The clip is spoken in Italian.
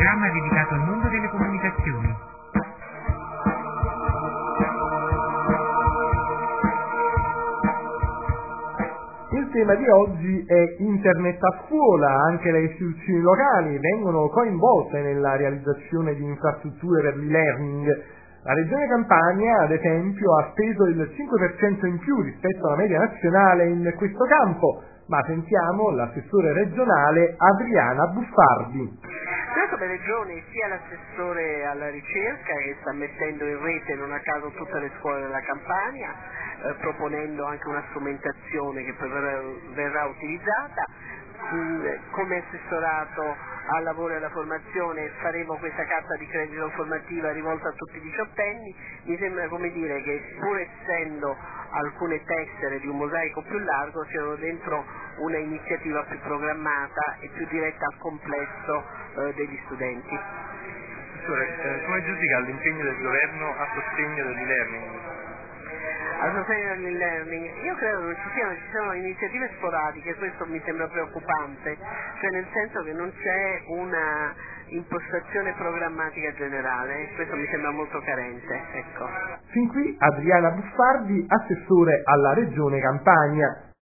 programma dedicato al mondo delle comunicazioni. Il tema di oggi è Internet a scuola. Anche le istituzioni locali vengono coinvolte nella realizzazione di infrastrutture per l'e-learning. La Regione Campania, ad esempio, ha speso il 5% in più rispetto alla media nazionale in questo campo, ma sentiamo l'assessore regionale Adriana Buffardi. Noi come Regione sia l'assessore alla ricerca che sta mettendo in rete non a caso tutte le scuole della Campania, proponendo anche una strumentazione che poi verrà utilizzata. Come assessorato al lavoro e alla formazione faremo questa carta di credito formativa rivolta a tutti i diciottenni. Mi sembra, come dire, che pur essendo alcune tessere di un mosaico più largo siano dentro una iniziativa più programmata e più diretta al complesso degli studenti. Come giudica l'impegno del governo a sostegno dell'e-learning? A sostegno dell'e-learning, io credo che ci siano iniziative sporadiche, questo mi sembra preoccupante, cioè nel senso che non c'è una impostazione programmatica generale, questo mi sembra molto carente. Ecco. Fin qui Adriana Buffardi, assessore alla Regione Campania.